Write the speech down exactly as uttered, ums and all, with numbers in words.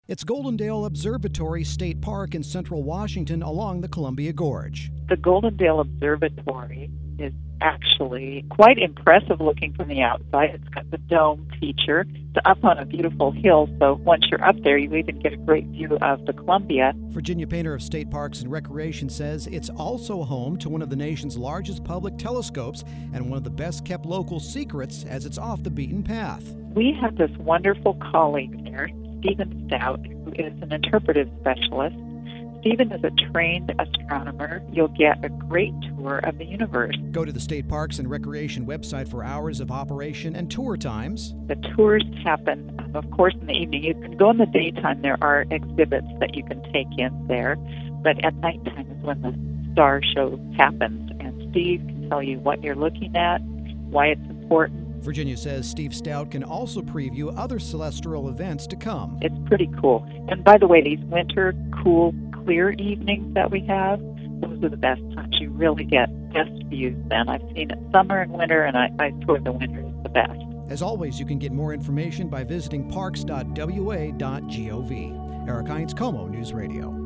It's Goldendale Observatory State Park in central Washington along the Columbia Gorge. The Goldendale Observatory is actually quite impressive looking from the outside. It's got the dome feature. It's up on a beautiful hill, so once you're up there, you even get a great view of the Columbia. Virginia Painter of State Parks and Recreation says it's also home to one of the nation's largest public telescopes and one of the best-kept local secrets as it's off the beaten path. We have this wonderful colleague there, Stephen Stout, who is an interpretive specialist. Stephen is a trained astronomer. You'll get a great tour of the universe. Go to the State Parks and Recreation website for hours of operation and tour times. The tours happen, of course, in the evening. You can go in the daytime. There are exhibits that you can take in there. But at nighttime is when the star show happens. And Steve can tell you what you're looking at, why it's important. Virginia says Steve Stout can also preview other celestial events to come. It's pretty cool. And by the way, these winter, cool, clear evenings that we have, those are the best times. You really get best views then. I've seen it summer and winter, and I, I swear the winter is the best. As always, you can get more information by visiting parks dot w a dot gov. Eric Hines, Como News Radio.